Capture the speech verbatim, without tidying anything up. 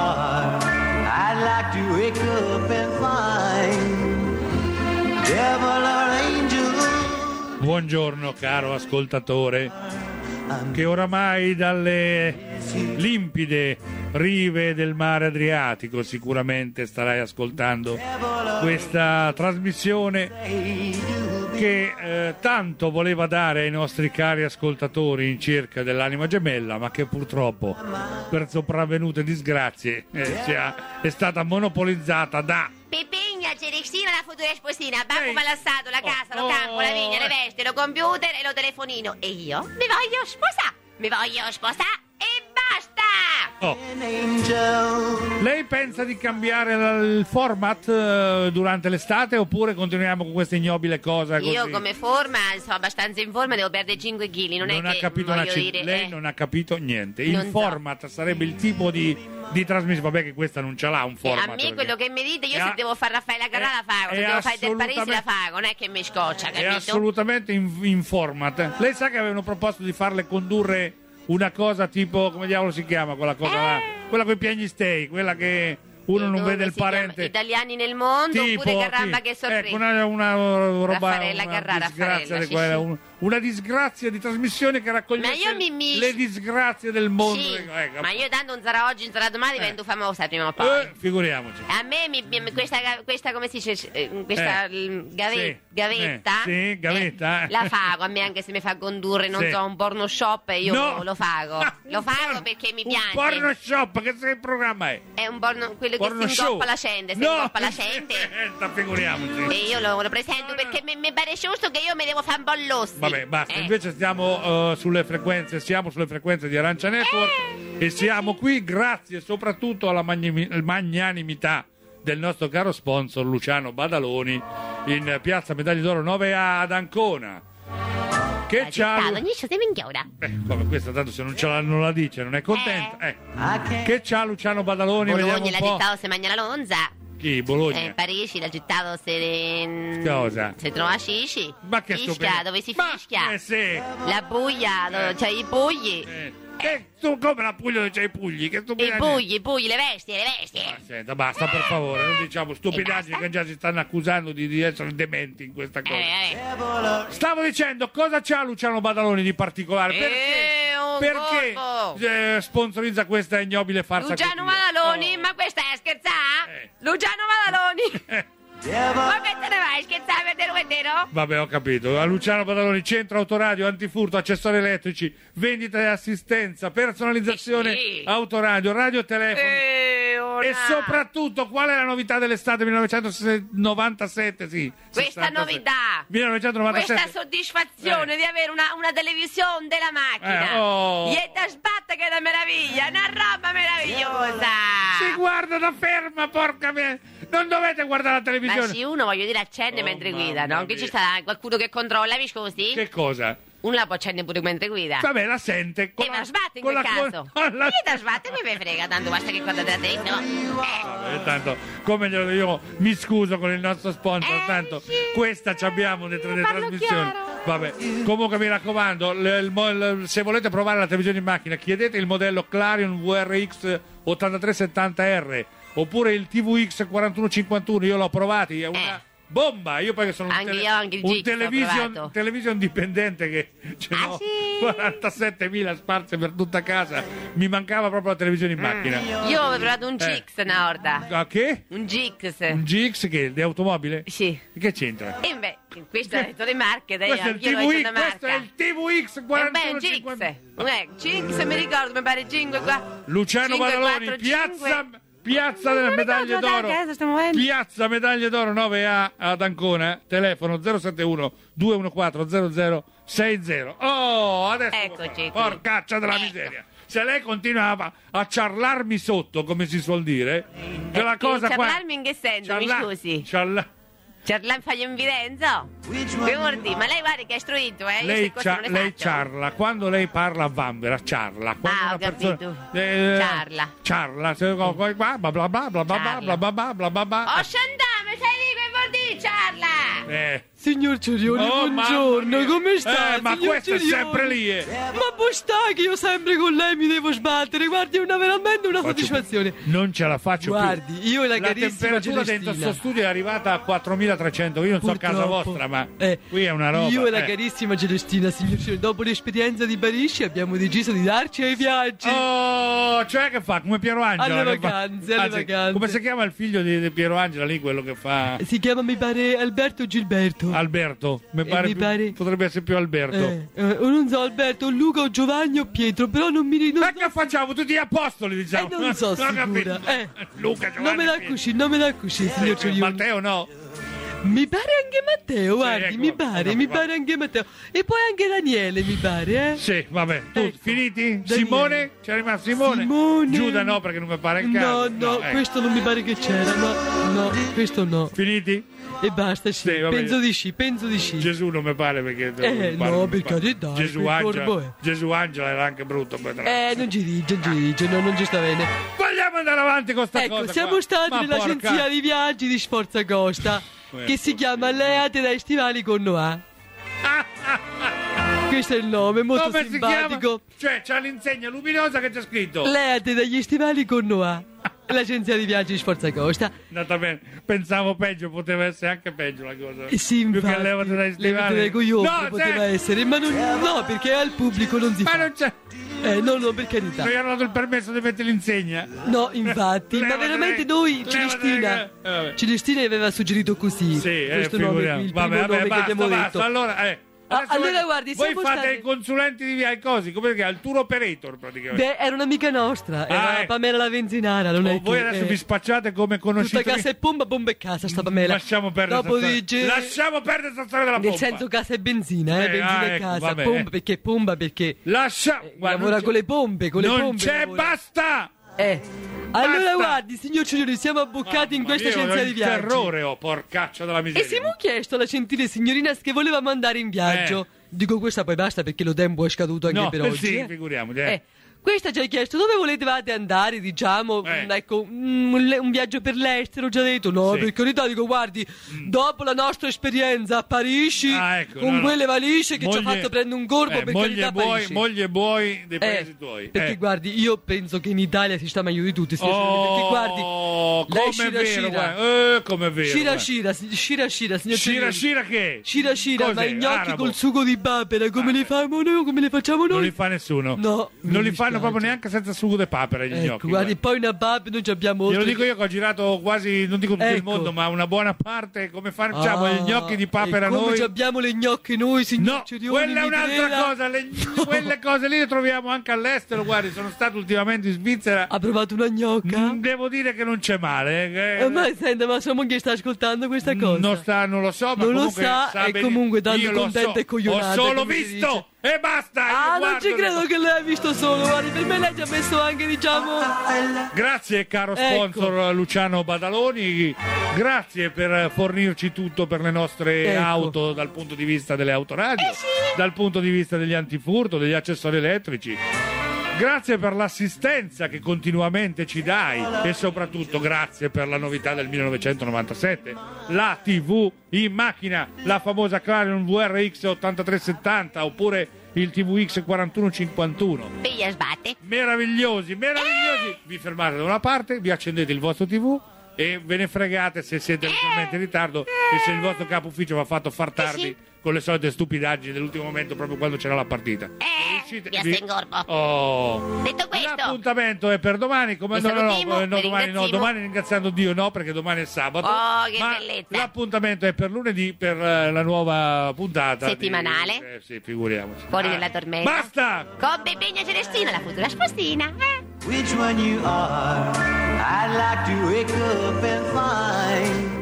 heart. I'd like to wake up and find devil or angel. Buongiorno caro ascoltatore, che oramai dalle limpide rive del mare Adriatico sicuramente starai ascoltando questa trasmissione che eh, tanto voleva dare ai nostri cari ascoltatori in cerca dell'anima gemella, ma che purtroppo per sopravvenute disgrazie eh, sia, è stata monopolizzata da Pipigna, Celestina, la futura sposina, babbo Ehi. palassato, la casa, lo Oh, campo, la vigna, le vesti, lo computer e lo telefonino. E io mi voglio sposare, mi voglio sposare e basta! Oh. An angel. Lei pensa di cambiare la- il format eh, durante l'estate oppure continuiamo con questa ignobile cosa così? Io come forma, sono abbastanza in forma, devo perdere cinque chili, non, non è ha che capito voglio una c- dire... lei eh. non ha capito niente. Non Il so. format sarebbe il tipo di, di trasmissione. Vabbè che questa non ce l'ha un Eh, format. a me perché- quello che mi dite, io È se a- devo fare Raffaella Carrà la fago, è se devo fare Del Parisi la assolutamente- fago, non è che mi scoccia, È capito? assolutamente in, in format. Lei sa che avevano proposto di farle condurre una cosa tipo, come diavolo si chiama quella cosa là? Eh. Quella con i piegni stei, quella che uno E non dove vede il si chiama? parente. Italiani nel mondo, Tipo, oppure Caramba sì, che sorpresa. ecco, una, una roba, Raffaella una Carrà, disgrazia Raffaella, di sì, quella, sì. un- una disgrazia di trasmissione che raccogliesse Ma io mi- mi- le disgrazie del mondo. Sì, Ecco. ma io tanto non sarà oggi, non sarà domani, Eh. divento famosa prima o poi. Eh, figuriamoci. A me mi, mi- questa, questa come si dice, eh, questa Eh. l- gave- Sì. gavetta, Eh, sì, gavetta. eh, la fago, a me anche se mi fa condurre, non Sì. so, un porno shop, io No. lo fago. Ah, Lo un fago porno- perché mi un piace. porno shop, che se- programma è? È un porno, quello Porno che si show. ingoppa la gente, si No. ingoppa la gente. Eh, figuriamoci. E io lo, lo presento perché mi, mi pare giusto che io mi devo fare un po' l'ossi. Vabbè, basta. Eh. Invece stiamo eh, sulle frequenze, siamo sulle frequenze di Arancia Network e siamo qui grazie soprattutto alla magnimi- magnanimità del nostro caro sponsor Luciano Badaloni in piazza Medaglia d'Oro nove A ad Ancona. Che c'ha Agitato, ogni cosa mi inchioda. eh, vabbè, questa tanto se non, ce la, non la dice non è contenta. Eh. I can't Che c'ha Luciano Badaloni? Vediamo Bologna, un la po'. città se mangia la lonza. Chi? Bologna? Eh, Parigi, la città se... Cosa? Si trova a Scici. Ma che Fischia, stupendo. dove si Ma- fischia. eh, sì. La Puglia, dove c'è i pugli. Eh. Che, tu, come la Puglia dove c'è i pugli? Che I stupidaggine. pugli, i pugli, le vesti, le vesti. Ah, senta, basta per favore, non diciamo stupidaggini basta? che già si stanno accusando di, di essere dementi in questa cosa. Eh, eh. devil or Stavo dicendo, cosa c'ha Luciano Badaloni di particolare? Eh, Perché, un perché colpo. eh, sponsorizza questa ignobile farsa? Luciano così? Madaloni, Oh. ma questa è scherzare? Eh. Luciano Madaloni. Eh, devil. Ma che te ne vai, scherzare per te, vero? vabbè, ho capito. A Luciano Badaloni, centro autoradio, antifurto, accessori elettrici, vendita e assistenza, personalizzazione Eh sì. autoradio, radiotelefoni. Eh, ora. E soprattutto, qual è la novità dell'estate millenovecentonovantasette? Sì, Questa sessantasette. novità. millenovecentonovantasette. Questa soddisfazione Eh. di avere una, una televisione della macchina. Eh, oh. Gli è da sbatta che è una meraviglia, una roba meravigliosa. Si guarda da ferma, porca mia! Non dovete guardare la Ma televisione! sì, uno voglio dire accende Oh, mentre mamma guida, no? Che mia. ci sta qualcuno che controlla, mi scusi? Che cosa? Uno la può accendere pure mentre guida. Vabbè, la sente. Con E la, ma sbatte in con quel la- caso. con la- Io da sbatte mi frega, tanto basta che guardate la tele, no? Eh. Vabbè, tanto, come glielo io mi scuso con il nostro sponsor, Eh, tanto sì. questa ci abbiamo dentro le parlo trasmissioni. chiaro. Vabbè, comunque mi raccomando, l- il mo- l- se volete provare la televisione in macchina, chiedete il modello Clarion V R X ottantatré settanta R oppure il T V X quarantuno cinquantuno, io l'ho provato, è una Eh. bomba. Io perché sono un, Anche io, anche il un G X l'ho television, provato. television dipendente che ce Ah, n'ho sì? quarantasettemila sparse per tutta casa, mi mancava proprio la televisione in macchina. Io avevo provato un Eh. G X una volta. Ah, che? Un G X. Un G X che è di automobile? Sì. Che c'entra? E beh, questo è detto le marche, dai, Questo è il anch'io l'ho T V detto X, una questo è marca. il T V X Eh beh, quarantuno un G X. cinquanta. Eh, G X mi ricordo, mi pare cinque qua. Luciano cinque, Badaloni, quattro, piazza, cinque. piazza delle Non medaglie ricordo d'oro. neanche, adesso stiamo vedendo. Piazza Medaglie d'Oro nove A ad Ancona, telefono zero sette uno due uno quattro zero zero sei zero. Oh, adesso Eccoci qui. porcaccia della Ecco. miseria. Se lei continuava a ciarlarmi sotto, come si suol dire, che la cosa qua... Ciarlarmi in che senso, mi Ciarla- scusi? ciarla- Ciarlan fagli invidenza? Which Che one? vuol dire? Ma lei guarda che è istruito, eh? Io Lei, queste cose cia- non le lei faccio. ciarla, quando lei parla a vanvera, ciarla. Quando Ah, una ho persona- capito. eh, Ciarla. Ciarla, se- bla bla bla bla bla bla bla bla Ciarla. bla bla bla bla bla. Oh, Sciandame, sai di che vuol dire ciarla? Eh, Signor Cerioni, Oh, buongiorno, mamma mia. come sta? Eh, ma signor questo è Cerioni? sempre lì, eh. Ma poi sta che io sempre con lei mi devo sbattere, guardi, è una, veramente una Faccio- soddisfazione. Non ce la faccio Guardi, più. io e la La carissima temperatura Celestina. dentro sto studio è arrivata a quattromilatrecento. Io non so a casa Purtroppo. vostra, ma Eh, qui è una roba. Io e la eh. carissima Celestina, signor Cerioni, dopo l'esperienza di Parigi abbiamo deciso di darci ai viaggi. Oh, cioè che fa? Come Piero Angela? Alle che fa- vacanze, alle Anzi, vacanze. Come si chiama il figlio di, di Piero Angela lì, quello che fa Si chiama, mi pare, Alberto Gilberto. Alberto? Mi Eh, pare, mi più- pare- potrebbe essere più Alberto. Eh, eh, non so, Alberto, Luca o Giovanni o Pietro, però non mi ricordo. Ma che facciamo? Tutti gli apostoli, diciamo. Eh, non so ho sicura. capito. Eh. Luca, Giovanni, Non me la Pietro. così, non me la così, signor Eh, Cerioni. Matteo no. Mi pare anche Matteo, guardi, ecco, mi pare, vabbè, mi vabbè. pare anche Matteo. E poi anche Daniele, mi pare, eh? Sì, vabbè. Tu, Ecco. finiti? Daniele. Simone? C'è rimasto Simone? Simone. Giuda no, perché non mi pare il No, caso. no, eh. questo non mi pare che c'era, no, no, questo no. Finiti? E basta, sì, Sì, vabbè. penso di sì, penso di sì. Gesù non mi pare perché... Eh, non mi pare, no, non mi per pare. carità, Gesù quel Angela, corbo è. Gesù Angela era anche brutto. poi tra- Eh, non ci dice, non ci dice, no, non ci sta bene. Vogliamo andare avanti con sta Ecco, cosa siamo qua? stati Ma nell'agenzia porca- di viaggi di Sforza Costa, Eh, che si chiama Leate dai stivali con Noah. Ah, ah, ah. Questo è il nome, molto Come si simpatico. chiama? Cioè, c'ha l'insegna luminosa che c'è scritto. Leate dagli stivali con Noah. L'agenzia di viaggi di Sforza Costa. Andata bene. Pensavo peggio, poteva essere anche peggio la cosa. Eh sì, Più infatti, che levate dai levate stivali. dai coglioni No, poteva sì. essere, ma non, no, perché al pubblico non si Ma fa. non c'è. Eh, no, no, per carità. Non gli hanno dato il permesso di mettere l'insegna. No, infatti, ma Levate veramente dai- noi, levate Celestina, dai- eh, vabbè. Celestina aveva suggerito così. Sì, eh, questo nome qui, figuriamo. il Vabbè, primo vabbè, nome che basta, abbiamo basta. detto. Allora, eh. Ah, adesso allora, voi- guardi, voi siamo fate stati- i consulenti di via, cosi, come si chiama? Il tour operator praticamente. Beh, era un'amica nostra, era Ah, ecco. Pamela la benzinara, non è Oh, voi che, adesso eh, vi spacciate come tutta conoscitori. casa e pompa, bomba e casa sta Pamela. Lasciamo perdere Dopo sta dice... storia. Lasciamo perdere questa storia della Nel pompa. senso casa e benzina, eh, Eh, benzina ah, e ecco, casa, vabbè, pompa eh. perché pompa perché Lascia. eh, Guarda, lavora non con c'è- le pompe, con le Non pompe. c'è, lavora. basta. Eh. Allora Basta. guardi, signor Cerioni, siamo abboccati in Mamma questa mia, agenzia il di viaggi. terrore, oh, porcaccia della E miseria. siamo chiesto alla gentile signorina che volevamo andare in viaggio. Eh. Dico questa poi basta perché lo tempo è scaduto anche No, per eh, oggi. sì, eh. figuriamoci, eh. Eh, questa ci ha chiesto dove volevate andare, diciamo, Eh. mm, ecco, mm, un, le- un viaggio per l'estero, ho già detto, no, Sì. Mm. per carità, dico, guardi, dopo la nostra esperienza a Parigi, Ah, ecco, con no, no. quelle valigie che ci ha Moglie- fatto prendere un corpo, eh, per moglie carità, e buoi, Parigi. moglie e buoi dei paesi Eh, tuoi. perché eh. guardi, io penso che in Italia si sta meglio di tutti, signor Cerioni, perché guardi, Oh, lei come Shira è vero, Shira. guarda. Eh, come è vero. Shira guarda. Shira, si- Shira Shira, signor Shira Cerioni. Shira che? Shira Shira, ma Cos'è? i gnocchi Arabo? col sugo di papera, come li facciamo noi, come li facciamo noi? Non li fa nessuno. No, mi Non li dispiace. fanno proprio neanche senza sugo di papera gli Ecco, gnocchi. guardi, guarda. poi una babbe noi ci abbiamo... Glielo oltre- dico io che ho girato quasi, non dico tutto il Ecco. mondo, ma una buona parte. Come facciamo Ah, gli gnocchi di papera e come noi? ci abbiamo le gnocche noi, signor No, Cerioni, quella è mi un'altra creda? cosa. le- Quelle cose lì le troviamo anche all'estero. Guardi, sono stato ultimamente in Svizzera. Ha provato una gnocca? Mm, Devo dire che non c'è male. eh, Eh, ma senta, ma sua moglie sta ascoltando questa cosa? Non, sta, non lo so, ma Non lo comunque sa, e bene- comunque tanto io lo contenta so. e coglionata, Ho solo come si visto e basta. io Ah, non guardo ci le credo cose. che lei ha visto solo, guardi, per me lei ci ha messo anche, diciamo... Grazie caro Ecco. sponsor Luciano Badaloni, grazie per fornirci tutto per le nostre Ecco. auto dal punto di vista delle autoradio, dal punto di vista degli antifurto, degli accessori elettrici. Grazie per l'assistenza che continuamente ci dai e soprattutto grazie per la novità del millenovecentonovantasette, la tivù in macchina, la famosa Clarion V R X ottantatré settanta oppure il T V X quarantuno cinquantuno. Piglia sbatte. Meravigliosi, meravigliosi. Vi fermate da una parte, vi accendete il vostro tivù e ve ne fregate se siete leggermente in ritardo e se il vostro capo ufficio vi ha fatto far tardi sì. con le solite stupidaggini dell'ultimo momento proprio quando c'era la partita. Eh, Riuscite- mi vi- assengorbo. Oh. Detto questo, L'appuntamento è per domani, come Vi no, no, no, salutiamo, no, vi domani no, ringraziamo. domani ringraziando Dio no, perché domani è sabato. Oh, che ma bellezza. l'appuntamento è per lunedì per eh, la nuova puntata di- Settimanale. eh, sì, figuriamoci. Fuori Ah, nella tormenta. Basta! con Bebegna Celestina, la futura spostina. Eh? Which one you are, I'd like to wake up and find.